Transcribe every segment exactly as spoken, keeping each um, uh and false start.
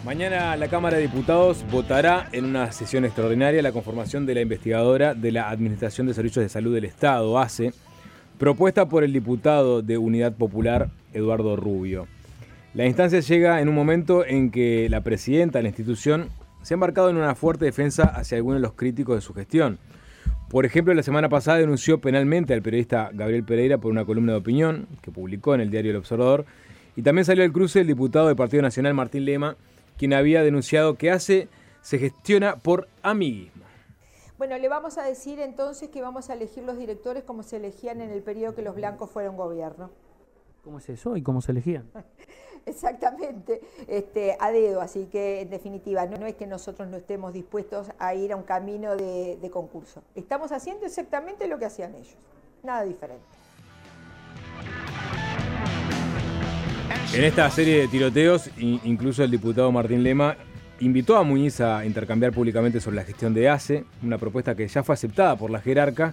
Mañana la Cámara de Diputados votará en una sesión extraordinaria la conformación de la investigadora de la Administración de Servicios de Salud del Estado, A C E, propuesta por el diputado de Unidad Popular, Eduardo Rubio. La instancia llega en un momento en que la presidenta de la institución se ha embarcado en una fuerte defensa hacia algunos de los críticos de su gestión. Por ejemplo, la semana pasada denunció penalmente al periodista Gabriel Pereira por una columna de opinión que publicó en el diario El Observador, y también salió al cruce el diputado del Partido Nacional, Martín Lema, quien había denunciado que A C E se gestiona por amiguismo. Bueno, le vamos a decir entonces que vamos a elegir los directores como se elegían en el periodo que los blancos fueron gobierno. ¿Cómo es eso y cómo se elegían? Exactamente, este, a dedo, así que en definitiva no, no es que nosotros no estemos dispuestos a ir a un camino de, de concurso. Estamos haciendo exactamente lo que hacían ellos, nada diferente. En esta serie de tiroteos, incluso el diputado Martín Lema invitó a Muñiz a intercambiar públicamente sobre la gestión de A C E, una propuesta que ya fue aceptada por la jerarca.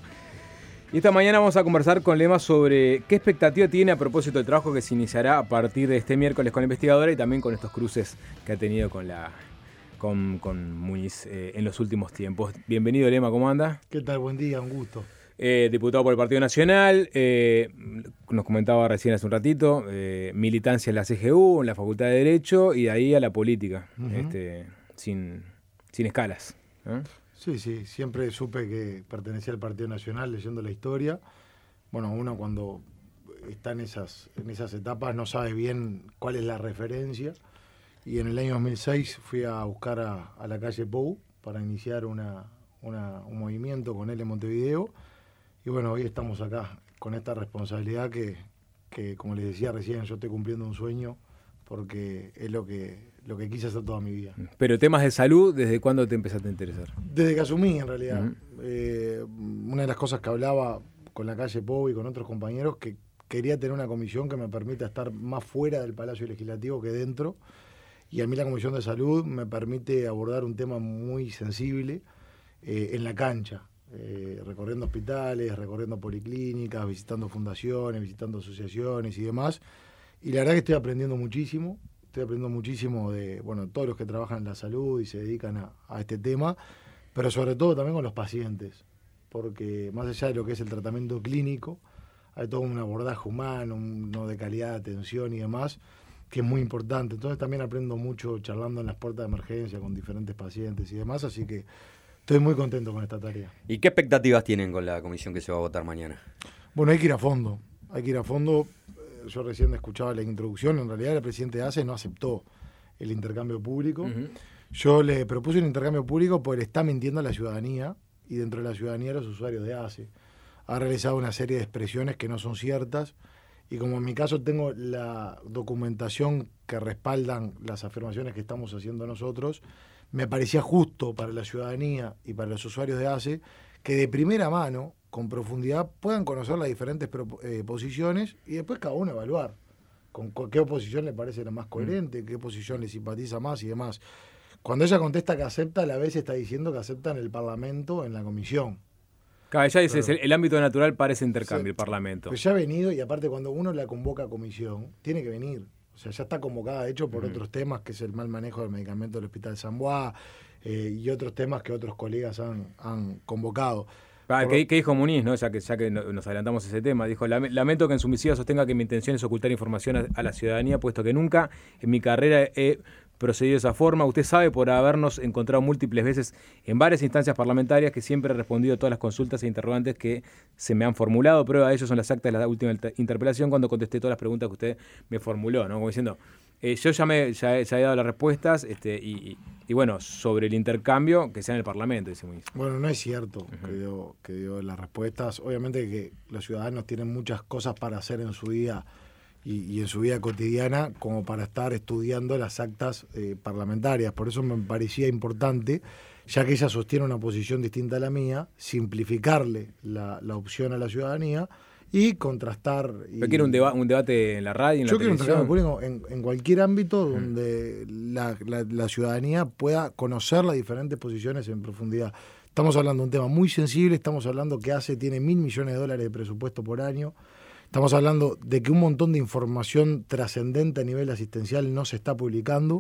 Y esta mañana vamos a conversar con Lema sobre qué expectativa tiene a propósito del trabajo que se iniciará a partir de este miércoles con la investigadora y también con estos cruces que ha tenido con la con, con Muñiz eh, en los últimos tiempos. Bienvenido, Lema, ¿cómo anda? ¿Qué tal? Buen día, un gusto. Eh, diputado por el Partido Nacional, eh, nos comentaba recién hace un ratito, eh, militancia en la C G U, en la Facultad de Derecho y de ahí a la política, uh-huh. este, sin, sin escalas, ¿eh? Sí, sí, siempre supe que pertenecía al Partido Nacional leyendo la historia. Bueno, uno cuando está en esas, en esas etapas no sabe bien cuál es la referencia. Y en el año dos mil seis fui a buscar a, a la calle Pou para iniciar una, una, un movimiento con él en Montevideo. Y bueno, hoy estamos acá con esta responsabilidad que, que, como les decía recién, yo estoy cumpliendo un sueño porque es lo que, lo que quise hacer toda mi vida. Pero temas de salud, ¿desde cuándo te empezaste a interesar? Desde que asumí, en realidad. Uh-huh. Eh, una de las cosas que hablaba con la calle Pou y con otros compañeros, que quería tener una comisión que me permita estar más fuera del Palacio Legislativo que dentro. Y a mí la Comisión de Salud me permite abordar un tema muy sensible eh, en la cancha. Eh, recorriendo hospitales, recorriendo policlínicas, visitando fundaciones, visitando asociaciones y demás. Y la verdad que estoy aprendiendo muchísimo, estoy aprendiendo muchísimo de, bueno, todos los que trabajan en la salud y se dedican a, a este tema, pero sobre todo también con los pacientes, porque más allá de lo que es el tratamiento clínico, hay todo un abordaje humano, uno de calidad de atención y demás, que es muy importante. Entonces también aprendo mucho charlando en las puertas de emergencia con diferentes pacientes y demás, así que estoy muy contento con esta tarea. ¿Y qué expectativas tienen con la comisión que se va a votar mañana? Bueno, hay que ir a fondo, hay que ir a fondo. Yo recién escuchaba la introducción, en realidad el presidente de A C E no aceptó el intercambio público. Uh-huh. Yo le propuse un intercambio público porque le está mintiendo a la ciudadanía y dentro de la ciudadanía a los usuarios de A C E. Ha realizado una serie de expresiones que no son ciertas y como en mi caso tengo la documentación que respaldan las afirmaciones que estamos haciendo nosotros, me parecía justo para la ciudadanía y para los usuarios de A C E que de primera mano, con profundidad, puedan conocer las diferentes eh, posiciones y después cada uno evaluar con, con qué oposición le parece la más coherente, mm. qué oposición le simpatiza más y demás. Cuando ella contesta que acepta, a la vez está diciendo que acepta en el Parlamento, en la comisión. Claro, ella dice, el, el ámbito natural para ese intercambio, sí, el Parlamento. Pues ya ha venido y aparte cuando uno la convoca a comisión, tiene que venir. O sea, ya está convocada, de hecho, por mm. otros temas, que es el mal manejo del medicamento del Hospital San Bois eh, y otros temas que otros colegas han, han convocado. Ah, ¿qué, ¿Qué dijo Muñiz, no? Ya que, ya que nos adelantamos a ese tema? Dijo, lamento que en su misiva sostenga que mi intención es ocultar información a, a la ciudadanía, puesto que nunca en mi carrera he procedido de esa forma. Usted sabe por habernos encontrado múltiples veces en varias instancias parlamentarias que siempre he respondido a todas las consultas e interrogantes que se me han formulado. Prueba de ello son las actas de la última interpelación cuando contesté todas las preguntas que usted me formuló, ¿no? Como diciendo, eh, yo ya, me, ya, ya he dado las respuestas este, y, y, y bueno, sobre el intercambio que sea en el Parlamento, dice Muñiz. Bueno, no es cierto uh-huh. que, dio, que dio las respuestas. Obviamente que los ciudadanos tienen muchas cosas para hacer en su día Y, y en su vida cotidiana como para estar estudiando las actas eh, parlamentarias. Por eso me parecía importante, ya que ella sostiene una posición distinta a la mía, simplificarle la, la opción a la ciudadanía y contrastar. Y, ¿Pero quiere un, deba- un debate en la radio, en yo la quiero televisión? un debate público en, en cualquier ámbito donde mm. la, la, la ciudadanía pueda conocer las diferentes posiciones en profundidad. Estamos hablando de un tema muy sensible, estamos hablando que A C E tiene mil millones de dólares de presupuesto por año. Estamos hablando de que un montón de información trascendente a nivel asistencial no se está publicando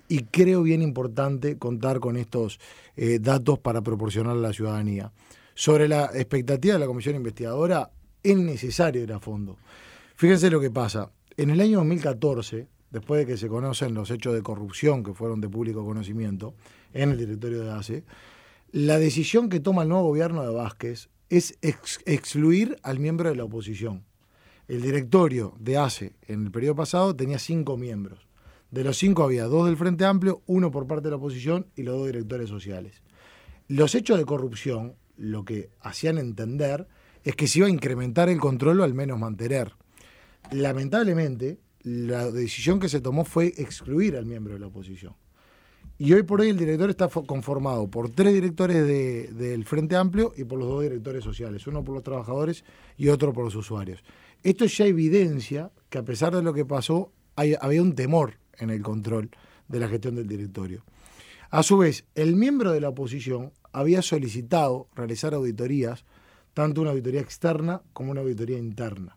y creo bien importante contar con estos eh, datos para proporcionar a la ciudadanía. Sobre la expectativa de la comisión investigadora, es necesario ir a fondo. Fíjense lo que pasa. En el año dos mil catorce, después de que se conocen los hechos de corrupción que fueron de público conocimiento en el directorio de ACE, la decisión que toma el nuevo gobierno de Vázquez es ex- excluir al miembro de la oposición. El directorio de ACE en el periodo pasado tenía cinco miembros. De los cinco había dos del Frente Amplio, uno por parte de la oposición y los dos directores sociales. Los hechos de corrupción, lo que hacían entender es que se iba a incrementar el control o al menos mantener. Lamentablemente, la decisión que se tomó fue excluir al miembro de la oposición. Y hoy por hoy el directorio está conformado por tres directores de, del Frente Amplio y por los dos directores sociales, uno por los trabajadores y otro por los usuarios. Esto ya evidencia que a pesar de lo que pasó, hay, había un temor en el control de la gestión del directorio. A su vez, el miembro de la oposición había solicitado realizar auditorías, tanto una auditoría externa como una auditoría interna.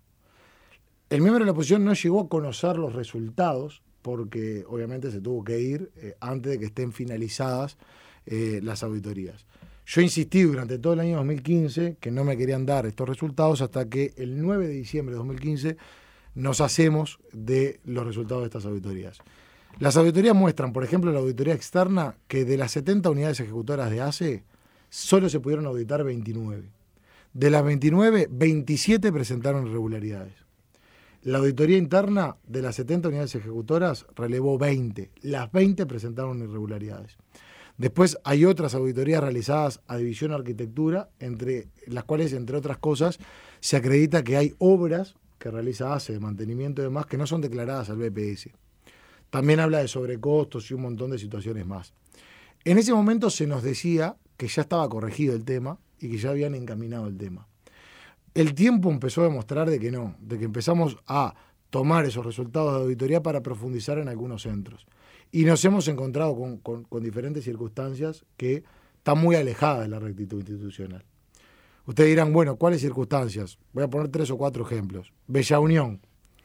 El miembro de la oposición no llegó a conocer los resultados porque obviamente se tuvo que ir eh, antes de que estén finalizadas eh, las auditorías. Yo insistí durante todo el año dos mil quince que no me querían dar estos resultados hasta que el nueve de diciembre de dos mil quince nos hacemos de los resultados de estas auditorías. Las auditorías muestran, por ejemplo, la auditoría externa, que de las setenta unidades ejecutoras de ACE, solo se pudieron auditar veintinueve. De las veintinueve, veintisiete presentaron irregularidades. La auditoría interna de las setenta unidades ejecutoras relevó veinte. Las veinte presentaron irregularidades. Después hay otras auditorías realizadas a División Arquitectura, entre las cuales, entre otras cosas, se acredita que hay obras que realiza ACE de mantenimiento y demás que no son declaradas al B P S. También habla de sobrecostos y un montón de situaciones más. En ese momento se nos decía que ya estaba corregido el tema y que ya habían encaminado el tema. El tiempo empezó a demostrar de que no, de que empezamos a tomar esos resultados de auditoría para profundizar en algunos centros. Y nos hemos encontrado con, con, con diferentes circunstancias que están muy alejadas de la rectitud institucional. Ustedes dirán, bueno, ¿cuáles circunstancias? Voy a poner tres o cuatro ejemplos. Bella Unión.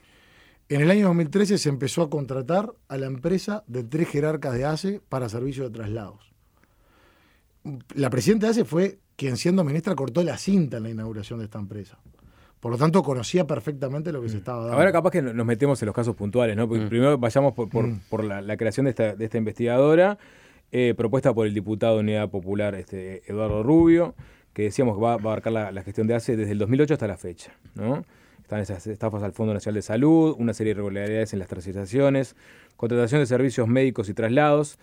En el año dos mil trece se empezó a contratar a la empresa de tres jerarcas de ACE para servicio de traslados. La presidenta de ACE fue quien, siendo ministra, cortó la cinta en la inauguración de esta empresa. Por lo tanto, conocía perfectamente lo que mm. se estaba dando. Ahora capaz que nos metemos en los casos puntuales, ¿no? Porque mm. primero vayamos por, por, mm. por la, la creación de esta, de esta investigadora, eh, propuesta por el diputado de Unidad Popular este, Eduardo Rubio, que decíamos que va, va a abarcar la, la gestión de ACE desde el dos mil ocho hasta la fecha, ¿no? Están esas estafas al Fondo Nacional de Salud, una serie de irregularidades en las tercerizaciones, contratación de servicios médicos y traslados.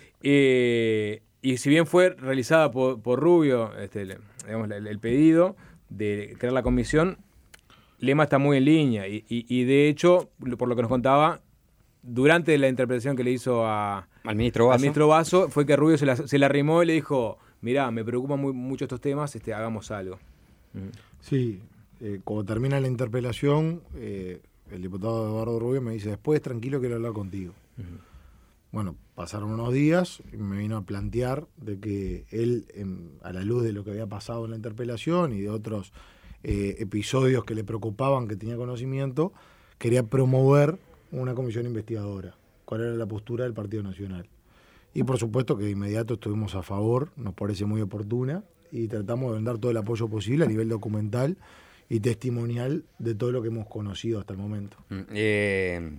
Eh, y si bien fue realizada por, por Rubio este, digamos, el, el pedido de crear la comisión, Lema está muy en línea y, y, y de hecho, por lo que nos contaba, durante la interpretación que le hizo a, al ministro Basso, al ministro Basso fue que Rubio se la, se la arrimó y le dijo, mirá, me preocupan muy, mucho estos temas, este, hagamos algo. Sí, eh, cuando termina la interpelación, eh, el diputado Eduardo Rubio me dice, después tranquilo quiero hablar contigo. Uh-huh. Bueno, pasaron unos días y me vino a plantear de que él, en, a la luz de lo que había pasado en la interpelación y de otros eh, episodios que le preocupaban, que tenía conocimiento, quería promover una comisión investigadora. ¿Cuál era la postura del Partido Nacional? Y por supuesto que de inmediato estuvimos a favor, nos parece muy oportuna, y tratamos de brindar todo el apoyo posible a nivel documental y testimonial de todo lo que hemos conocido hasta el momento. Eh,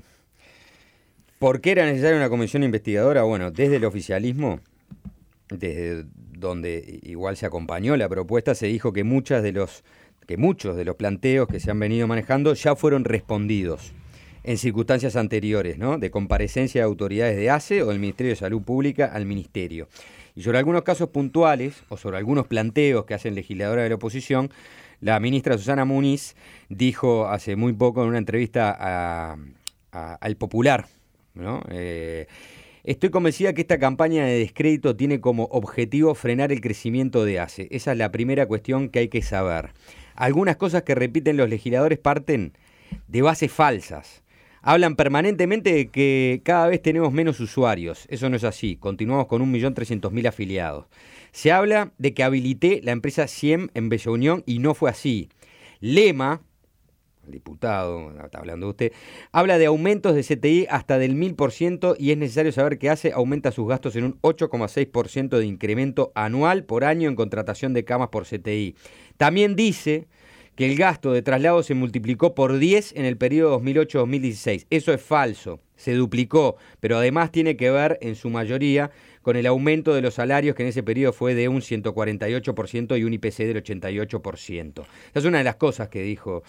¿Por qué era necesaria una comisión investigadora? Bueno, desde el oficialismo, desde donde igual se acompañó la propuesta, se dijo que muchas de los, que muchos de los planteos que se han venido manejando ya fueron respondidos en circunstancias anteriores, ¿no? De comparecencia de autoridades de ACE o del Ministerio de Salud Pública al Ministerio. Y sobre algunos casos puntuales o sobre algunos planteos que hacen legisladores de la oposición, la ministra Susana Muniz dijo hace muy poco en una entrevista a, a, al Popular, ¿no? Eh, estoy convencida que esta campaña de descrédito tiene como objetivo frenar el crecimiento de ACE. Esa es la primera cuestión que hay que saber. Algunas cosas que repiten los legisladores parten de bases falsas. Hablan permanentemente de que cada vez tenemos menos usuarios. Eso no es así. Continuamos con un millón trescientos mil afiliados. Se habla de que habilité la empresa C I E M en Bella Unión y no fue así. Lema, el diputado, está hablando de usted, habla de aumentos de C T I hasta del mil por ciento y es necesario saber qué hace, aumenta sus gastos en un ocho coma seis por ciento de incremento anual por año en contratación de camas por C T I. También dice que el gasto de traslado se multiplicó por diez en el periodo dos mil ocho a dos mil dieciséis. Eso es falso, se duplicó, pero además tiene que ver en su mayoría con el aumento de los salarios que en ese periodo fue de un ciento cuarenta y ocho por ciento y un I P C del ochenta y ocho por ciento. Esa es una de las cosas que dijo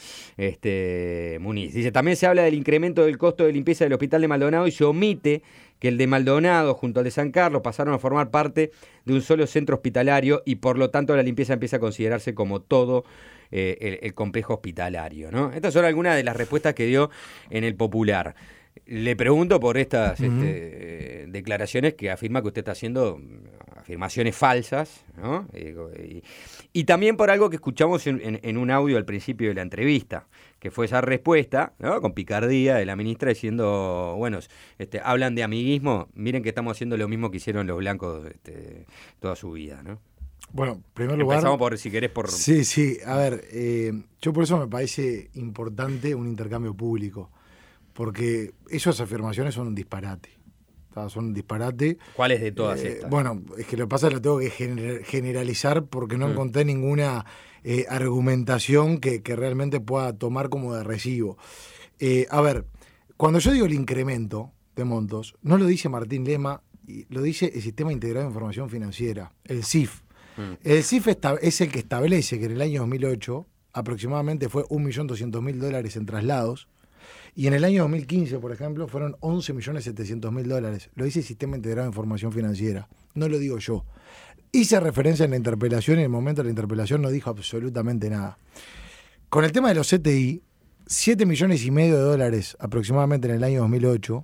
este Muniz. Dice, también se habla del incremento del costo de limpieza del hospital de Maldonado y se omite que el de Maldonado junto al de San Carlos pasaron a formar parte de un solo centro hospitalario y por lo tanto la limpieza empieza a considerarse como todo eh, el, el complejo hospitalario, ¿no? Estas son algunas de las respuestas que dio en el Popular. Le pregunto por estas uh-huh. este, declaraciones que afirma que usted está haciendo afirmaciones falsas, ¿no? Y, y también por algo que escuchamos en, en, en un audio al principio de la entrevista, que fue esa respuesta, ¿no? Con picardía de la ministra diciendo, bueno, este, hablan de amiguismo, miren que estamos haciendo lo mismo que hicieron los blancos este, toda su vida, ¿no? Bueno, en primer lugar... Empezamos por, si querés, por... Sí, sí, a ver, eh, yo por eso me parece importante un intercambio público. Porque esas afirmaciones son un disparate. Son un disparate. ¿Cuáles de todas eh, estas? Bueno, es que lo que pasa es que lo tengo que gener- generalizar porque no mm. encontré ninguna eh, argumentación que, que realmente pueda tomar como de recibo. Eh, a ver, cuando yo digo el incremento de montos, no lo dice Martín Lema, lo dice el Sistema Integrado de Información Financiera, el S I F. Mm. El S I F esta- es el que establece que en el año dos mil ocho aproximadamente fue un millón doscientos mil dólares en traslados. Y en el año dos mil quince, por ejemplo, fueron once millones setecientos mil dólares. Lo dice el Sistema Integrado de Información Financiera. No lo digo yo. Hice referencia en la interpelación y en el momento de la interpelación no dijo absolutamente nada. Con el tema de los C T I, siete millones y medio de dólares aproximadamente en el año dos mil ocho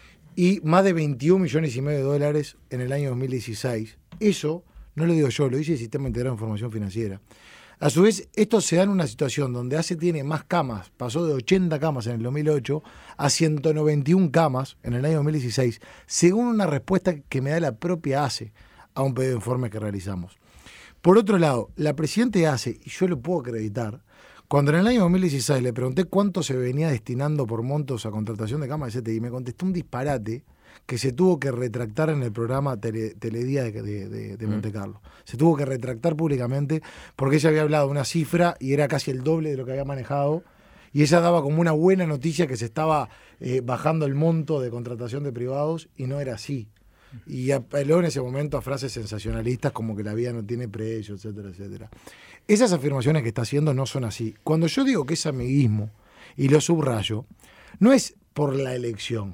y más de veintiún millones y medio de dólares en el año dos mil dieciséis. Eso no lo digo yo, lo dice el Sistema Integrado de Información Financiera. A su vez, esto se da en una situación donde A C E tiene más camas, pasó de ochenta camas en el dos mil ocho a ciento noventa y una camas en el año dos mil dieciséis, según una respuesta que me da la propia A C E a un pedido de informe que realizamos. Por otro lado, la presidenta de A C E, y yo lo puedo acreditar, cuando en el año dos mil dieciséis le pregunté cuánto se venía destinando por montos a contratación de camas de C T I, me contestó un disparate que se tuvo que retractar en el programa tele, Teledía de, de, de, de Monte Carlo. Se tuvo que retractar públicamente porque ella había hablado de una cifra y era casi el doble de lo que había manejado y ella daba como una buena noticia que se estaba eh, bajando el monto de contratación de privados y no era así. Y apeló en ese momento a frases sensacionalistas como que la vida no tiene precio, etcétera, etcétera. Esas afirmaciones que está haciendo no son así. Cuando yo digo que es amiguismo, y lo subrayo, no es por la elección,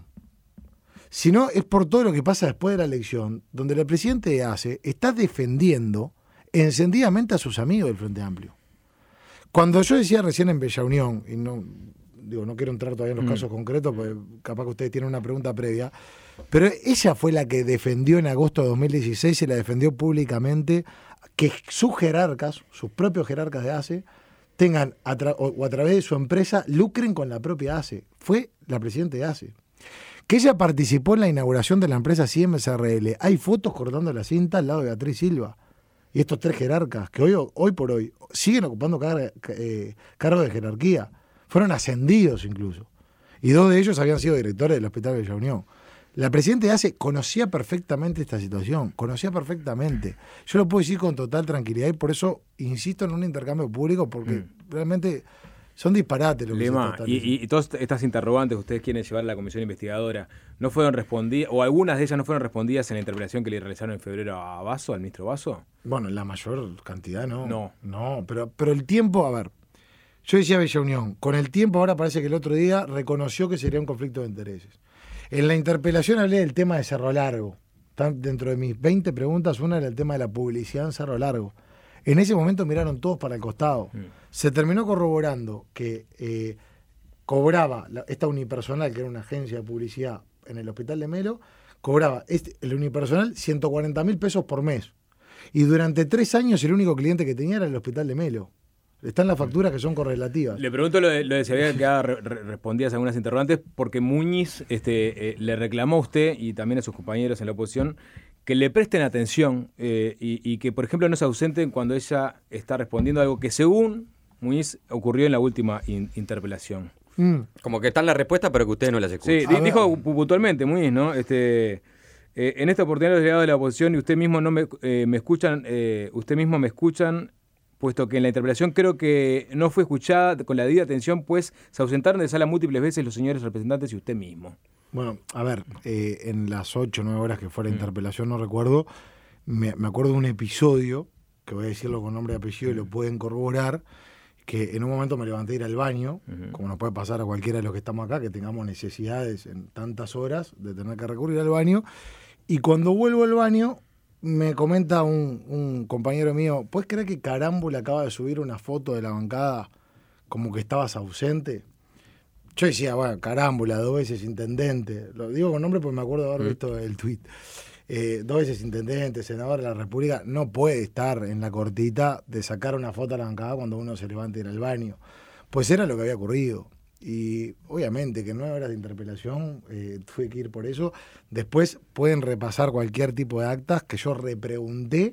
sino es por todo lo que pasa después de la elección, donde el presidente de A C E está defendiendo encendidamente a sus amigos del Frente Amplio. Cuando yo decía recién en Bella Unión, y no, digo, no quiero entrar todavía en los mm. casos concretos, porque capaz que ustedes tienen una pregunta previa, pero ella fue la que defendió en agosto de dos mil dieciséis, se la defendió públicamente, que sus jerarcas, sus propios jerarcas de A C E, tengan, a tra- o, o a través de su empresa, lucren con la propia A C E. Fue la presidenta de A C E. Que ella participó en la inauguración de la empresa Siemens R L. Hay fotos cortando la cinta al lado de Beatriz Silva. Y estos tres jerarcas, que hoy, hoy por hoy siguen ocupando car- eh, cargos de jerarquía, fueron ascendidos incluso. Y dos de ellos habían sido directores del Hospital Bella Unión. La presidenta de A C E conocía perfectamente esta situación, conocía perfectamente. Yo lo puedo decir con total tranquilidad y por eso insisto en un intercambio público, porque mm. realmente son disparates lo que Lema, se y, y, y todas estas interrogantes que ustedes quieren llevar a la comisión investigadora, ¿no fueron respondidas, o algunas de ellas no fueron respondidas en la interpelación que le realizaron en febrero a Basso, al ministro Basso? Bueno, la mayor cantidad no. No. No, pero, pero el tiempo, a ver, yo decía Bella Unión, con el tiempo ahora parece que el otro día reconoció que sería un conflicto de intereses. En la interpelación hablé del tema de Cerro Largo. Dentro de mis veinte preguntas, una era el tema de la publicidad en Cerro Largo. En ese momento miraron todos para el costado. Mm. Se terminó corroborando que eh, cobraba la, esta unipersonal, que era una agencia de publicidad en el Hospital de Melo, cobraba este, el unipersonal ciento cuarenta mil pesos por mes. Y durante tres años el único cliente que tenía era el Hospital de Melo. Están las facturas que son correlativas. Le pregunto lo de, lo de si había quedado re, re, respondidas algunas interrogantes, porque Muñiz este, eh, le reclamó a usted y también a sus compañeros en la oposición que le presten atención eh, y, y que, por ejemplo, no se ausenten cuando ella está respondiendo algo que según Muñiz, ocurrió en la última in- interpelación. Mm. Como que están las respuestas, pero que ustedes no las escuchan. Sí, A di- ver. dijo puntualmente Muñiz, ¿no? Este, eh, en esta oportunidad los delegados de la oposición y usted mismo no me, eh, me escuchan, eh, usted mismo me escuchan, puesto que en la interpelación creo que no fue escuchada con la debida atención, pues se ausentaron de sala múltiples veces los señores representantes y usted mismo. Bueno, a ver, eh, en las ocho o nueve horas que fue la interpelación, no recuerdo, me, me acuerdo de un episodio, que voy a decirlo con nombre y apellido y lo pueden corroborar, que en un momento me levanté a ir al baño, Ujú. como nos puede pasar a cualquiera de los que estamos acá, que tengamos necesidades en tantas horas de tener que recurrir al baño, y cuando vuelvo al baño, me comenta un, un compañero mío, ¿puedes creer que Carámbula acaba de subir una foto de la bancada como que estabas ausente? Yo decía, bueno, Carámbula, dos veces intendente. Lo digo con nombre porque me acuerdo de haber visto el tuit. Eh, dos veces intendente, senador de la República, no puede estar en la cortita de sacar una foto a la bancada cuando uno se levanta y ir al baño. Pues era lo que había ocurrido. Y obviamente que en nueve horas de interpelación eh, tuve que ir por eso. Después pueden repasar cualquier tipo de actas que yo repregunté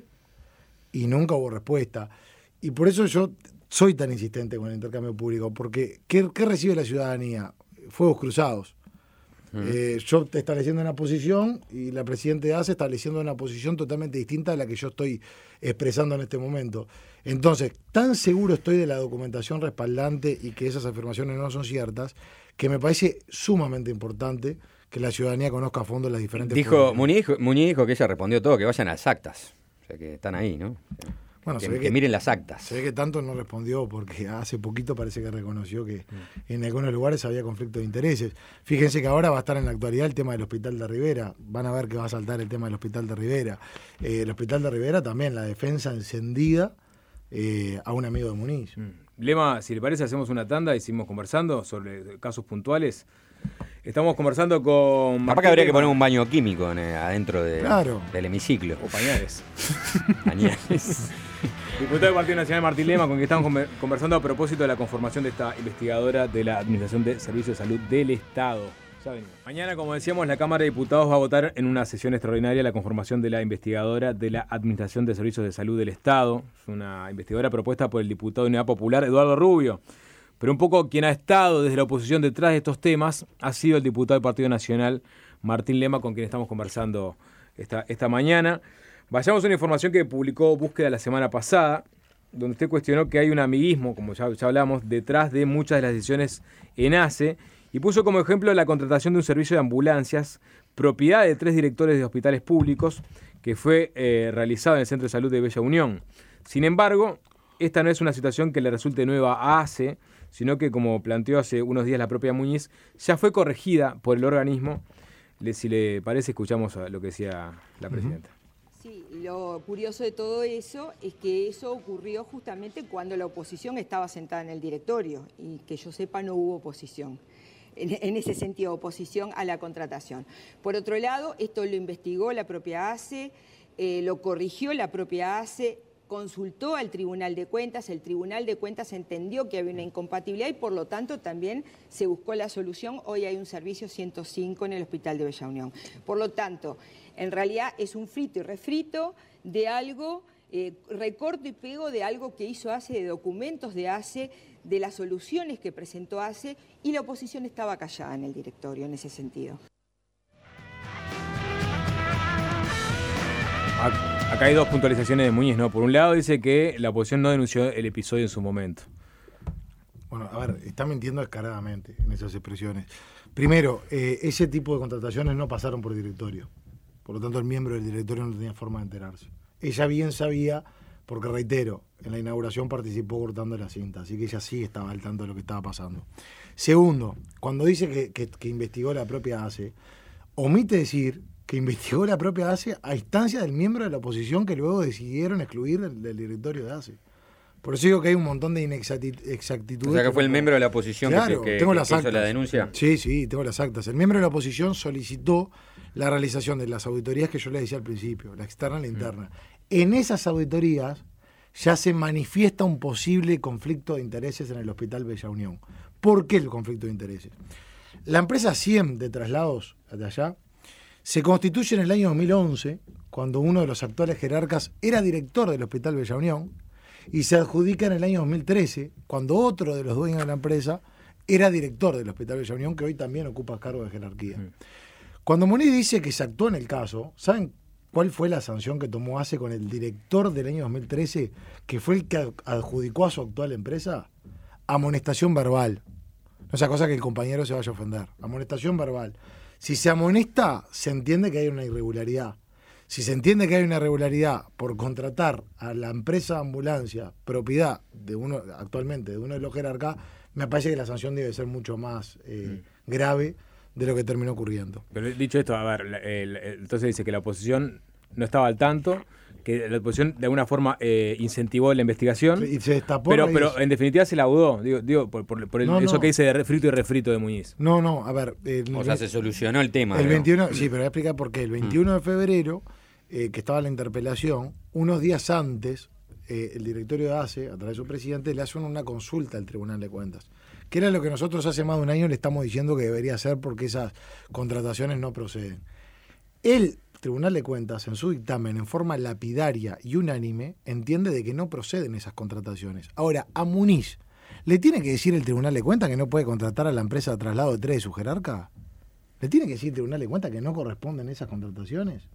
y nunca hubo respuesta. Y por eso yo soy tan insistente con el intercambio público, porque ¿qué, qué recibe la ciudadanía? Fuegos cruzados. Eh, yo estableciendo una posición y la Presidenta de A C E estableciendo una posición totalmente distinta a la que yo estoy expresando en este momento. Entonces, tan seguro estoy de la documentación respaldante y que esas afirmaciones no son ciertas, que me parece sumamente importante que la ciudadanía conozca a fondo las diferentes... Dijo, posiciones. Muñiz, Muñiz dijo que ella respondió todo, que vayan a las actas. O sea, que están ahí, ¿no? Bueno, que, se ve que que- miren las actas. Se ve que tanto no respondió porque hace poquito parece que reconoció que en algunos lugares había conflicto de intereses. Fíjense que ahora va a estar en la actualidad el tema del Hospital de Rivera. Van a ver que va a saltar el tema del Hospital de Rivera. Eh, el Hospital de Rivera también, la defensa encendida eh, a un amigo de Muniz. Mm. Lema, si le parece, hacemos una tanda y seguimos conversando sobre casos puntuales. Estamos conversando con... Capaz Martín que habría que Lema. poner un baño químico en, eh, adentro de- Claro. del hemiciclo. O pañales. Pañales. Diputado del Partido Nacional Martín Lema, con quien estamos conver- conversando a propósito de la conformación de esta investigadora de la Administración de Servicios de Salud del Estado. Ya venimos. Mañana, como decíamos, la Cámara de Diputados va a votar en una sesión extraordinaria la conformación de la investigadora de la Administración de Servicios de Salud del Estado. Es una investigadora propuesta por el diputado de Unidad Popular, Eduardo Rubio. Pero un poco quien ha estado desde la oposición detrás de estos temas ha sido el diputado del Partido Nacional, Martín Lema, con quien estamos conversando esta, esta mañana. Vayamos a una información que publicó Búsqueda la semana pasada, donde usted cuestionó que hay un amiguismo, como ya, ya hablamos, detrás de muchas de las decisiones en A C E, y puso como ejemplo la contratación de un servicio de ambulancias, propiedad de tres directores de hospitales públicos, que fue eh, realizado en el Centro de Salud de Bella Unión. Sin embargo, esta no es una situación que le resulte nueva a A C E, sino que, como planteó hace unos días la propia Muñiz, ya fue corregida por el organismo. Le, si le parece, escuchamos a lo que decía la presidenta. Sí, lo curioso de todo eso es que eso ocurrió justamente cuando la oposición estaba sentada en el directorio y que yo sepa no hubo oposición. En, en ese sentido, oposición a la contratación. Por otro lado, esto lo investigó la propia A C E, eh, lo corrigió la propia A C E, consultó al Tribunal de Cuentas, el Tribunal de Cuentas entendió que había una incompatibilidad y por lo tanto también se buscó la solución. Hoy hay un servicio ciento cinco en el Hospital de Bella Unión. Por lo tanto, en realidad es un frito y refrito de algo, eh, recorto y pego de algo que hizo A C E, de documentos de A C E, de las soluciones que presentó A C E, y la oposición estaba callada en el directorio en ese sentido. Acá hay dos puntualizaciones de Muñiz, ¿no? Por un lado dice que la oposición no denunció el episodio en su momento. Bueno, a ver, está mintiendo descaradamente en esas expresiones. Primero, eh, ese tipo de contrataciones no pasaron por directorio. Por lo tanto, el miembro del directorio no tenía forma de enterarse. Ella bien sabía, porque reitero, en la inauguración participó cortando la cinta, así que ella sí estaba al tanto de lo que estaba pasando. Segundo, cuando dice que, que, que investigó la propia A C E, omite decir que investigó la propia A C E a instancia del miembro de la oposición que luego decidieron excluir del, del directorio de A C E. Por eso digo que hay un montón de inexactitudes. O sea, que fue el no- miembro de la oposición que- Claro, que, tengo que las hizo actas. la denuncia. Sí, sí, tengo las actas. El miembro de la oposición solicitó la realización de las auditorías que yo le decía al principio, la externa y la interna. En esas auditorías ya se manifiesta un posible conflicto de intereses en el Hospital Bella Unión. ¿Por qué el conflicto de intereses? La empresa Siem de traslados de allá se constituye en el año dos mil once, cuando uno de los actuales jerarcas era director del Hospital Bella Unión, y se adjudica en el año dos mil trece, cuando otro de los dueños de la empresa era director del Hospital Bella Unión, que hoy también ocupa cargo de jerarquía. Mm. Cuando Muniz dice que se actuó en el caso, ¿saben cuál fue la sanción que tomó ACE con el director del año dos mil trece, que fue el que adjudicó a su actual empresa? Amonestación verbal. No sea cosa que el compañero se vaya a ofender. Amonestación verbal. Si se amonesta, se entiende que hay una irregularidad. Si se entiende que hay una irregularidad por contratar a la empresa de ambulancia, propiedad de uno actualmente, de uno de los jerarcas, me parece que la sanción debe ser mucho más eh, mm. grave de lo que terminó ocurriendo. Pero dicho esto, a ver, el, el, entonces dice que la oposición no estaba al tanto, que la oposición de alguna forma eh, incentivó la investigación, y se destapó, pero, pero en definitiva se la dudó, digo, digo por, por, por el, no, eso no. que dice de refrito y refrito de Muñiz. No, no, a ver. El, o sea, se solucionó el tema. El veintiuno, sí, pero voy a explicar por qué. El veintiuno mm. de febrero, eh, que estaba la interpelación, unos días antes, eh, el directorio de ACE, a través de su presidente, le hace una consulta al Tribunal de Cuentas, que era lo que nosotros hace más de un año le estamos diciendo que debería hacer porque esas contrataciones no proceden. El Tribunal de Cuentas, en su dictamen, en forma lapidaria y unánime, entiende de que no proceden esas contrataciones. Ahora, a Muniz, ¿le tiene que decir el Tribunal de Cuentas que no puede contratar a la empresa de traslado de tres de su jerarca? ¿Le tiene que decir el Tribunal de Cuentas que no corresponden esas contrataciones?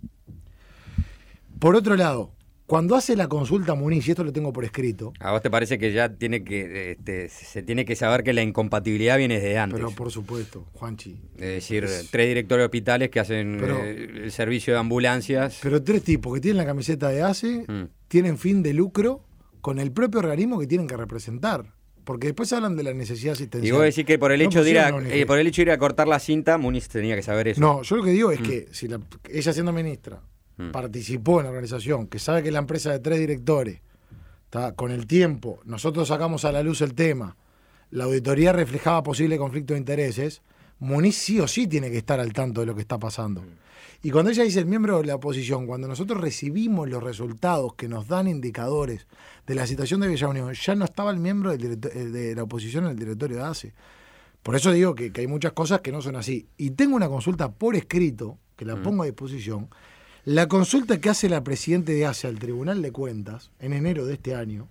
Por otro lado, cuando hace la consulta a Muniz, y esto lo tengo por escrito... ¿A vos te parece que ya tiene que este, se tiene que saber que la incompatibilidad viene desde antes? Pero por supuesto, Juanchi. Es decir, es... tres directores de hospitales que hacen pero, eh, el servicio de ambulancias... Pero tres tipos que tienen la camiseta de ACE, mm. tienen fin de lucro con el propio organismo que tienen que representar. Porque después hablan de la necesidad asistencial. Y vos decís que por el, hecho no de ir a, eh, por el hecho de ir a cortar la cinta, Muniz tenía que saber eso. No, yo lo que digo es mm. que si la, ella siendo ministra... participó en la organización, que sabe que la empresa de tres directores, ¿tá? Con el tiempo, nosotros sacamos a la luz el tema, la auditoría reflejaba posible conflicto de intereses, Muniz sí o sí tiene que estar al tanto de lo que está pasando. Y cuando ella dice el miembro de la oposición, cuando nosotros recibimos los resultados que nos dan indicadores de la situación de Bella Unión, ya no estaba el miembro del de la oposición en el directorio de ACE. Por eso digo que, que hay muchas cosas que no son así. Y tengo una consulta por escrito, que la pongo a disposición. La consulta que hace la presidenta de ACE al Tribunal de Cuentas en enero de este año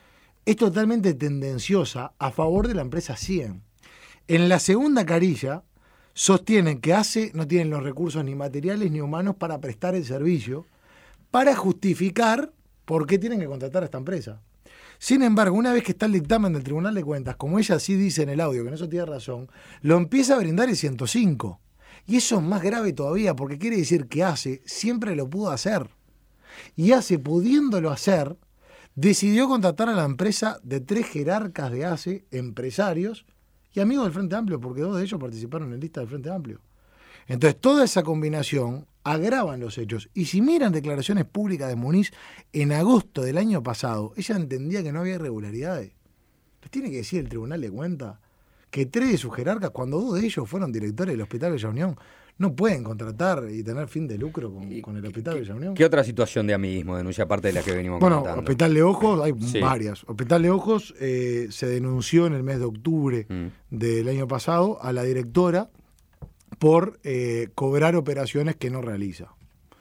es totalmente tendenciosa a favor de la empresa cien. En la segunda carilla sostienen que ACE no tiene los recursos ni materiales ni humanos para prestar el servicio, para justificar por qué tienen que contratar a esta empresa. Sin embargo, una vez que está el dictamen del Tribunal de Cuentas, como ella sí dice en el audio, que en eso tiene razón, lo empieza a brindar el ciento cinco. Y eso es más grave todavía, porque quiere decir que ACE siempre lo pudo hacer. Y ACE, pudiéndolo hacer, decidió contratar a la empresa de tres jerarcas de ACE, empresarios y amigos del Frente Amplio, porque dos de ellos participaron en lista del Frente Amplio. Entonces, toda esa combinación agravan los hechos. Y si miran declaraciones públicas de Muniz en agosto del año pasado, ella entendía que no había irregularidades. ¿Les tiene que decir el Tribunal de Cuentas que tres de sus jerarcas, cuando dos de ellos fueron directores del Hospital Bella Unión, no pueden contratar y tener fin de lucro con, con el Hospital ¿Qué, Bella Unión? ¿Qué otra situación de amiguismo denuncia aparte de la que venimos bueno, comentando? Bueno, Hospital de Ojos, hay sí. varias. Hospital de Ojos eh, se denunció en el mes de octubre mm. del año pasado a la directora por eh, cobrar operaciones que no realiza.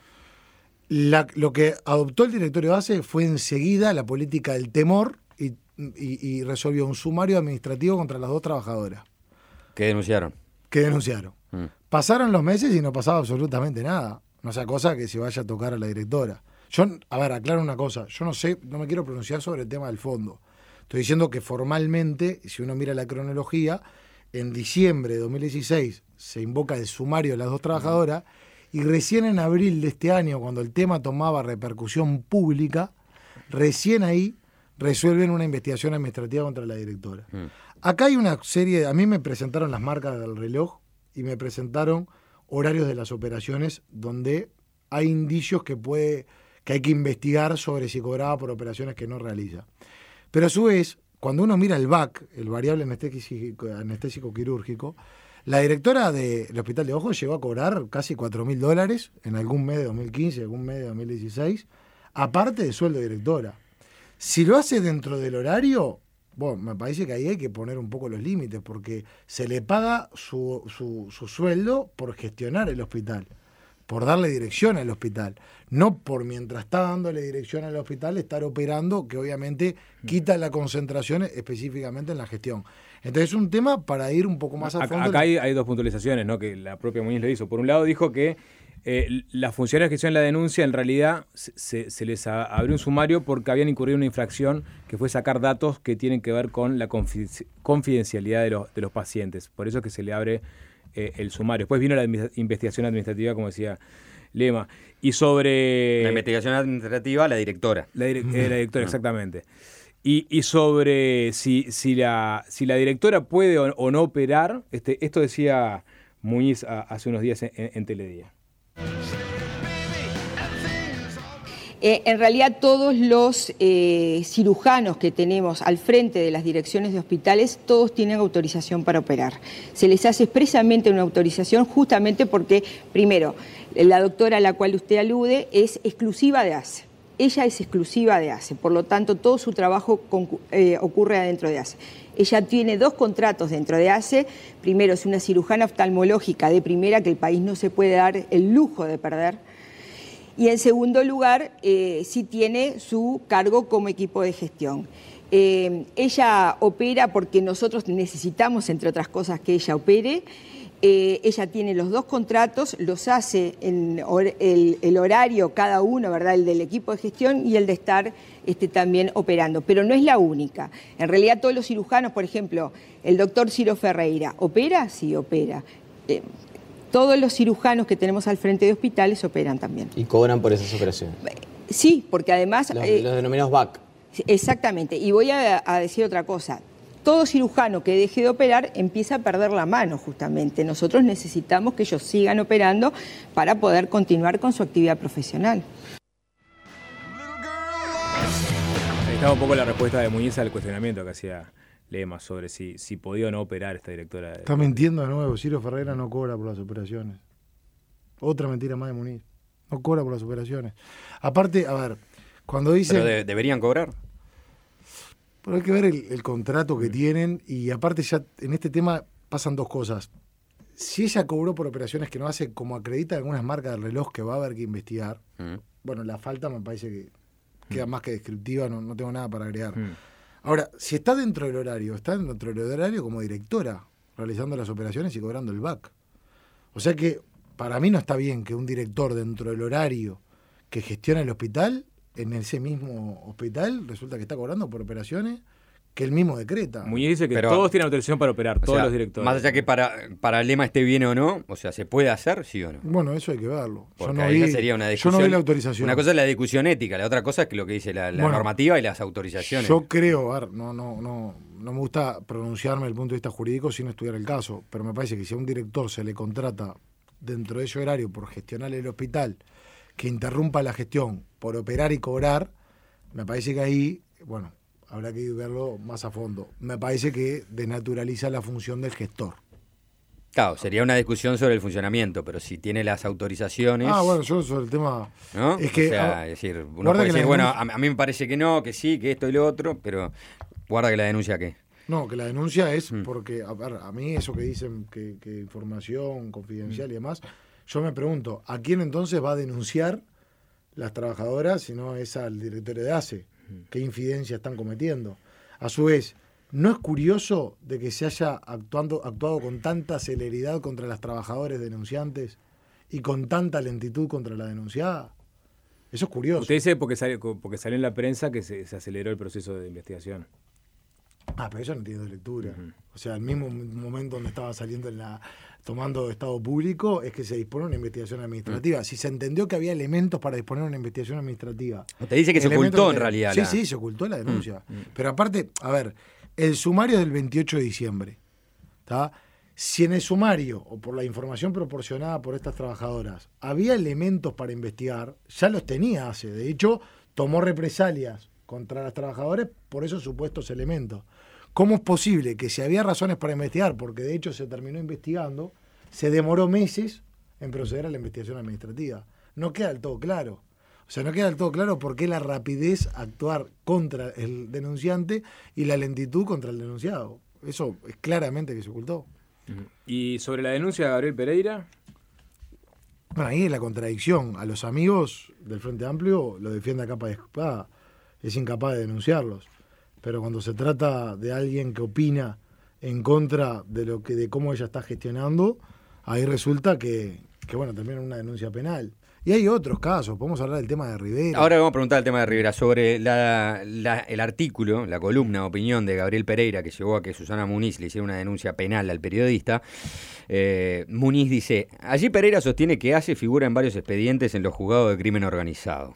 La, lo que adoptó el directorio de ACE fue enseguida la política del temor y Y, y resolvió un sumario administrativo contra las dos trabajadoras. ¿Qué denunciaron? Que denunciaron. Mm. Pasaron los meses y no pasaba absolutamente nada. No sea cosa que se vaya a tocar a la directora. Yo, a ver, aclaro una cosa. Yo no sé, no me quiero pronunciar sobre el tema del fondo. Estoy diciendo que formalmente, si uno mira la cronología, en diciembre de dos mil dieciséis se invoca el sumario de las dos trabajadoras mm. y recién en abril de este año, cuando el tema tomaba repercusión pública, recién ahí resuelven una investigación administrativa contra la directora. Mm. Acá hay una serie, a mí me presentaron las marcas del reloj y me presentaron horarios de las operaciones donde hay indicios que puede que hay que investigar sobre si cobraba por operaciones que no realiza. Pero a su vez, cuando uno mira el V A C, el variable anestésico, anestésico quirúrgico, la directora del Hospital de Ojos llegó a cobrar casi cuatro mil dólares en algún mes de dos mil quince, algún mes de dos mil dieciséis, aparte de sueldo de directora. Si lo hace dentro del horario, bueno, me parece que ahí hay que poner un poco los límites, porque se le paga su, su, su sueldo por gestionar el hospital. por darle dirección al hospital, no por mientras está dándole dirección al hospital estar operando, que obviamente quita la concentración específicamente en la gestión. Entonces es un tema para ir un poco más a fondo. Acá hay, hay dos puntualizaciones, ¿no?, que la propia Muñiz le hizo. Por un lado dijo que eh, las funcionarios que hicieron la denuncia en realidad se, se les a, abrió un sumario porque habían incurrido en una infracción que fue sacar datos que tienen que ver con la confidencialidad de los, de los pacientes. Por eso es que se le abre eh, el sumario. Después vino la investigación administrativa, como decía Lema. Y sobre... La investigación administrativa, la directora. La, dire eh, la directora, exactamente. Y, y sobre si, si, la, si la directora puede o, o no operar, este, esto decía Muñiz a, hace unos días en, en Teledía. Eh, en realidad todos los eh, cirujanos que tenemos al frente de las direcciones de hospitales, todos tienen autorización para operar. Se les hace expresamente una autorización justamente porque, primero, la doctora a la cual usted alude es exclusiva de A C E. Ella es exclusiva de A C E, por lo tanto todo su trabajo eh, ocurre adentro de A C E. Ella tiene dos contratos dentro de A C E. Primero, es una cirujana oftalmológica de primera que el país no se puede dar el lujo de perder. Y en segundo lugar, eh, sí tiene su cargo como equipo de gestión. Eh, ella opera porque nosotros necesitamos, entre otras cosas, que ella opere. Eh, ella tiene los dos contratos, los hace en hor el, el horario cada uno, ¿verdad?, el del equipo de gestión y el de estar este, también operando, pero no es la única. En realidad todos los cirujanos, por ejemplo, el doctor Ciro Ferreira, ¿opera? Sí, opera. Eh, todos los cirujanos que tenemos al frente de hospitales operan también. ¿Y cobran por esas operaciones? Sí, porque además... Los, eh, los denominados B A C. Exactamente, y voy a, a decir otra cosa. Todo cirujano que deje de operar empieza a perder la mano, justamente. Nosotros necesitamos que ellos sigan operando para poder continuar con su actividad profesional. Ahí estaba un poco la respuesta de Muñiz al cuestionamiento que hacía Lema sobre si, si podía o no operar esta directora. De... Está mintiendo de nuevo. Ciro Ferreira no cobra por las operaciones. Otra mentira más de Muñiz. No cobra por las operaciones. Aparte, a ver, cuando dice... Pero de, deberían cobrar. Pero hay que ver el, el contrato que tienen y aparte ya en este tema pasan dos cosas. Si ella cobró por operaciones que no hace, como acredita algunas marcas del reloj que va a haber que investigar, mm. bueno, la falta me parece que queda mm. más que descriptiva, no, no tengo nada para agregar. Mm. Ahora, si está dentro del horario, está dentro del horario como directora, realizando las operaciones y cobrando el B A C. O sea que para mí no está bien que un director dentro del horario que gestiona el hospital, en ese mismo hospital, resulta que está cobrando por operaciones que él mismo decreta. Muñiz dice que Pero, todos tienen autorización para operar, todos sea, los directores. Más allá que para, para el Lema esté bien o no, o sea, ¿se puede hacer, sí o no? Bueno, eso hay que verlo. Porque yo no ahí vi, sería una discusión. Yo no vi la autorización. Una cosa es la discusión ética, la otra cosa es que lo que dice la, la bueno, normativa y las autorizaciones. Yo creo, a ver, no, no, no, no me gusta pronunciarme desde el punto de vista jurídico sin estudiar el caso, pero me parece que si a un director se le contrata dentro de ese horario por gestionar el hospital, que interrumpa la gestión por operar y cobrar, me parece que ahí, bueno, habrá que verlo más a fondo. Me parece que desnaturaliza la función del gestor. Claro, sería una discusión sobre el funcionamiento, pero si tiene las autorizaciones... Ah, bueno, yo sobre el tema... ¿no? Es que, o sea, a, es decir, uno puede decir, bueno, a, a mí me parece que no, que sí, que esto y lo otro, pero guarda que la denuncia, ¿qué? No, que la denuncia es mm. porque, a ver, a mí eso que dicen, que, que información confidencial mm. y demás, yo me pregunto, ¿a quién entonces va a denunciar las trabajadoras si no es al directorio de A C E? ¿Qué infidencia están cometiendo? A su vez, ¿no es curioso de que se haya actuando, actuado con tanta celeridad contra las trabajadoras denunciantes y con tanta lentitud contra la denunciada? Eso es curioso. Usted dice porque salió, porque salió en la prensa que se, se aceleró el proceso de investigación. Ah, pero eso no tiene lectura. Uh-huh. O sea, el mismo momento donde estaba saliendo en la tomando estado público es que se dispone una investigación administrativa. Uh-huh. Si se entendió que había elementos para disponer una investigación administrativa. Te dice que se ocultó en realidad. Sí, la... sí, se ocultó la denuncia. Uh-huh. Pero aparte, a ver, el sumario es del veintiocho de diciembre. ¿Tá? Si en el sumario, o por la información proporcionada por estas trabajadoras, había elementos para investigar, ya los tenía A C E. De hecho, tomó represalias contra las trabajadoras por esos supuestos elementos. ¿Cómo es posible que si había razones para investigar, porque de hecho se terminó investigando, se demoró meses en proceder a la investigación administrativa? No queda del todo claro. O sea, no queda del todo claro por qué la rapidez actuar contra el denunciante y la lentitud contra el denunciado. Eso es claramente que se ocultó. ¿Y sobre la denuncia de Gabriel Pereira? Bueno, ahí es la contradicción. A los amigos del Frente Amplio lo defiende a capa de espada. Es incapaz de denunciarlos. Pero cuando se trata de alguien que opina en contra de lo que de cómo ella está gestionando, ahí resulta que, que bueno, termina en una denuncia penal. Y hay otros casos, podemos hablar del tema de Rivera. Ahora vamos a preguntar el tema de Rivera, sobre la, la, el artículo, la columna, opinión de Gabriel Pereira, que llevó a que Susana Muniz le hiciera una denuncia penal al periodista. Eh, Muniz dice, allí Pereira sostiene que ACE figura en varios expedientes en los juzgados de crimen organizado.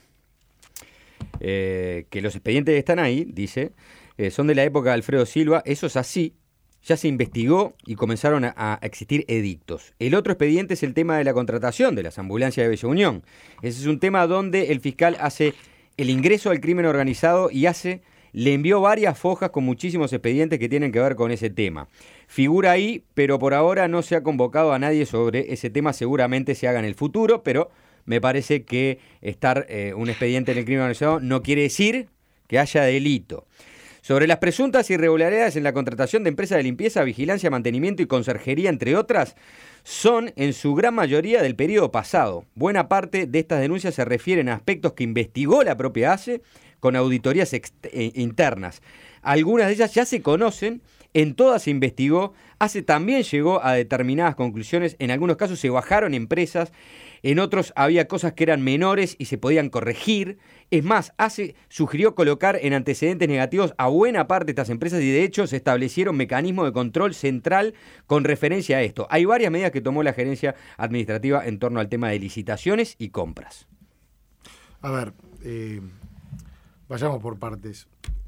Eh, que los expedientes que están ahí, dice, eh, son de la época de Alfredo Silva, eso es así. Ya se investigó y comenzaron a, a existir edictos. El otro expediente es el tema de la contratación de las ambulancias de Bella Unión. Ese es un tema donde el fiscal hace el ingreso al crimen organizado y hace, le envió varias fojas con muchísimos expedientes que tienen que ver con ese tema. Figura ahí, pero por ahora no se ha convocado a nadie sobre ese tema. Seguramente se haga en el futuro, pero me parece que estar eh, un expediente en el crimen organizado no quiere decir que haya delito. Sobre las presuntas irregularidades en la contratación de empresas de limpieza, vigilancia, mantenimiento y conserjería, entre otras, son en su gran mayoría del periodo pasado. Buena parte de estas denuncias se refieren a aspectos que investigó la propia ACE con auditorías eh, internas. Algunas de ellas ya se conocen, en todas se investigó, ACE también llegó a determinadas conclusiones, en algunos casos se bajaron empresas, en otros había cosas que eran menores y se podían corregir. Es más, ACE sugirió colocar en antecedentes negativos a buena parte de estas empresas y de hecho se establecieron mecanismos de control central con referencia a esto. Hay varias medidas que tomó la gerencia administrativa en torno al tema de licitaciones y compras. A ver, eh, vayamos por partes.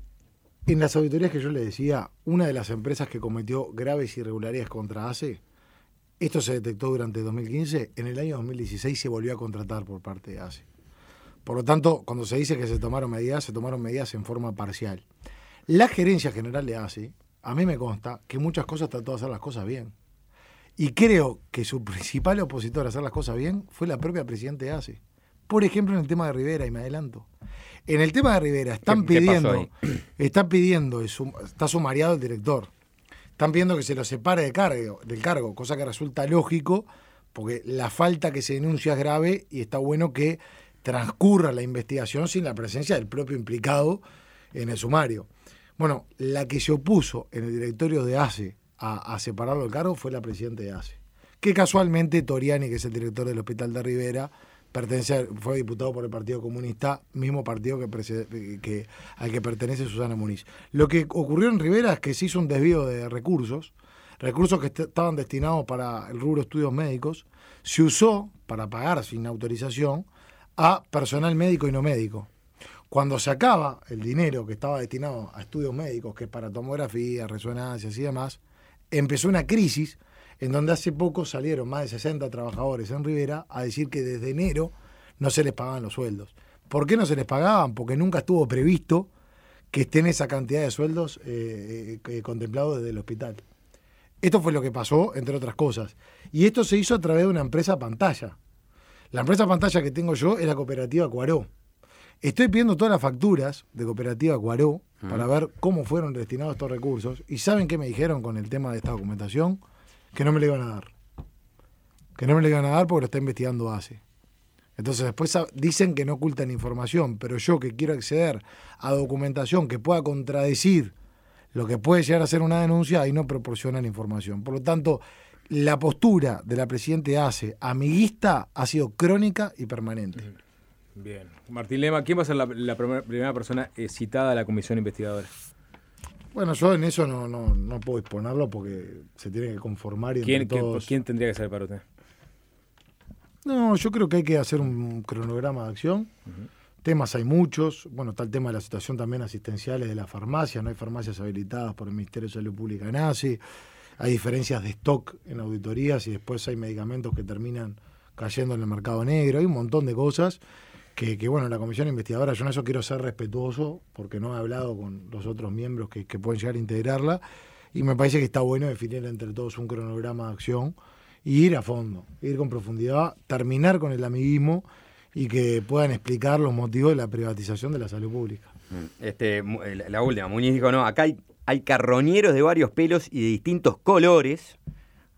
En las auditorías que yo le decía, una de las empresas que cometió graves irregularidades contra ACE, esto se detectó durante dos mil quince, en el año dos mil dieciséis se volvió a contratar por parte de ACE. Por lo tanto, cuando se dice que se tomaron medidas, se tomaron medidas en forma parcial. La gerencia general de ACE, a mí me consta que muchas cosas trató de hacer las cosas bien. Y creo que su principal opositor a hacer las cosas bien fue la propia presidenta de ACE. Por ejemplo, en el tema de Rivera, y me adelanto. En el tema de Rivera están ¿Qué, pidiendo, qué están pidiendo, está sumariado el director, están pidiendo que se lo separe de cargo, del cargo, cosa que resulta lógico, porque la falta que se denuncia es grave y está bueno que transcurra la investigación sin la presencia del propio implicado en el sumario. Bueno, la que se opuso en el directorio de ACE a, a separarlo del cargo fue la presidenta de ACE, que casualmente Toriani, que es el director del Hospital de Rivera, pertenece, fue diputado por el Partido Comunista, mismo partido que, que al que pertenece Susana Muniz. Lo que ocurrió en Rivera es que se hizo un desvío de recursos, recursos que est- estaban destinados para el rubro estudios médicos, se usó para pagar sin autorización a personal médico y no médico. Cuando se acaba el dinero que estaba destinado a estudios médicos, que es para tomografía, resonancias y demás, empezó una crisis en donde hace poco salieron más de sesenta trabajadores en Rivera a decir que desde enero no se les pagaban los sueldos. ¿Por qué no se les pagaban? Porque nunca estuvo previsto que estén esa cantidad de sueldos eh, eh, contemplados desde el hospital. Esto fue lo que pasó, entre otras cosas. Y esto se hizo a través de una empresa pantalla. La empresa pantalla que tengo yo es la cooperativa Cuaró. Estoy pidiendo todas las facturas de cooperativa Cuaró uh-huh. para ver cómo fueron destinados estos recursos. ¿Y saben qué me dijeron con el tema de esta documentación? Que no me lo iban a dar. Que no me lo iban a dar porque lo está investigando ACE. Entonces después dicen que no ocultan información, pero yo que quiero acceder a documentación que pueda contradecir lo que puede llegar a ser una denuncia, ahí no proporcionan información. Por lo tanto, la postura de la presidenta de ACE, amiguista, ha sido crónica y permanente. Bien. Martín Lema, ¿quién va a ser la, la primera persona eh, citada a la comisión investigadora? Bueno, yo en eso no, no, no puedo exponerlo porque se tiene que conformar y entre ¿Quién, todos... ¿Quién tendría que ser para usted? No, yo creo que hay que hacer un cronograma de acción. Uh-huh. Temas hay muchos. Bueno, está el tema de la situación también asistenciales de la farmacia. No hay farmacias habilitadas por el Ministerio de Salud Pública en ACE. Hay diferencias de stock en auditorías y después hay medicamentos que terminan cayendo en el mercado negro. Hay un montón de cosas que, que bueno, la comisión investigadora, yo en eso quiero ser respetuoso porque no he hablado con los otros miembros que, que pueden llegar a integrarla y me parece que está bueno definir entre todos un cronograma de acción y ir a fondo, ir con profundidad, terminar con el amiguismo y que puedan explicar los motivos de la privatización de la salud pública. Este, la última, Muñiz dijo, no, acá hay, hay carroñeros de varios pelos y de distintos colores.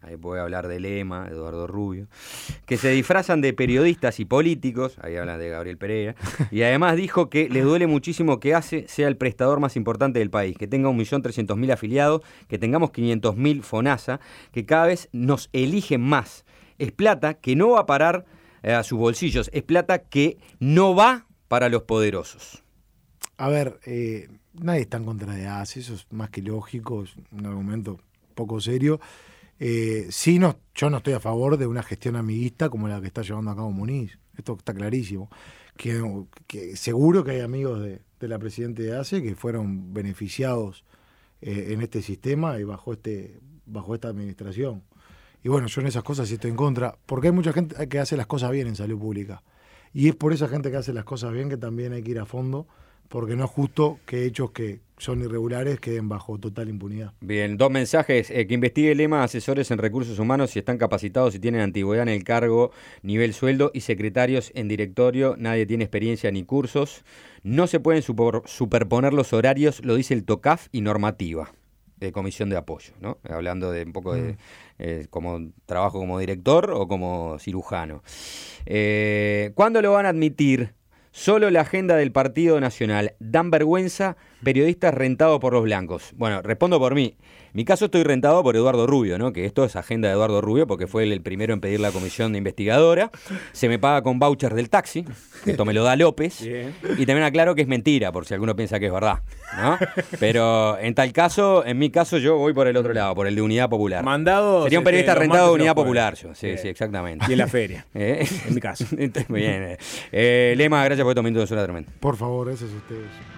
ahí puede hablar de Lema, Eduardo Rubio, que se disfrazan de periodistas y políticos, ahí hablan de Gabriel Pereira, y además dijo que les duele muchísimo que A C E sea el prestador más importante del país, que tenga un millón trescientos mil afiliados, que tengamos quinientos mil FONASA, que cada vez nos eligen más. Es plata que no va a parar eh, a sus bolsillos, es plata que no va para los poderosos. A ver, eh, nadie está en contra de A C E, eso es más que lógico, es un argumento poco serio. Eh, sí, no, yo no estoy a favor de una gestión amiguista como la que está llevando a cabo Muniz. Esto está clarísimo. Que, que seguro que hay amigos de, de la presidenta de A C E que fueron beneficiados eh, en este sistema y bajo este bajo esta administración. Y bueno, yo en esas cosas sí estoy en contra, porque hay mucha gente que hace las cosas bien en salud pública. Y es por esa gente que hace las cosas bien que también hay que ir a fondo, porque no es justo que hechos que son irregulares queden bajo total impunidad. Bien, dos mensajes. Eh, que investigue Lema asesores en recursos humanos si están capacitados, si tienen antigüedad en el cargo, nivel sueldo, y secretarios en directorio. Nadie tiene experiencia ni cursos. No se pueden super, superponer los horarios, lo dice el TOCAF y normativa de comisión de apoyo, ¿no? Hablando de un poco de mm. eh, como trabajo como director o como cirujano. Eh, ¿Cuándo lo van a admitir? Solo la agenda del Partido Nacional. Dan vergüenza periodistas rentados por los blancos. Bueno, respondo por mí. Mi caso estoy rentado por Eduardo Rubio, ¿no? Que esto es agenda de Eduardo Rubio porque fue él el primero en pedir la comisión de investigadora. Se me paga con voucher del taxi, que esto me lo da López. Bien. Y también aclaro que es mentira, por si alguno piensa que es verdad, ¿no? Pero en tal caso, en mi caso, yo voy por el otro lado, por el de Unidad Popular. Mandado. Sería un periodista este, rentado de Unidad Popular, yo. Sí, Bien. sí, exactamente. Y en la feria. ¿Eh? En mi caso. Bien. Eh, Lema, gracias por este momento de Zona Tremenda. Por favor, gracias a ustedes.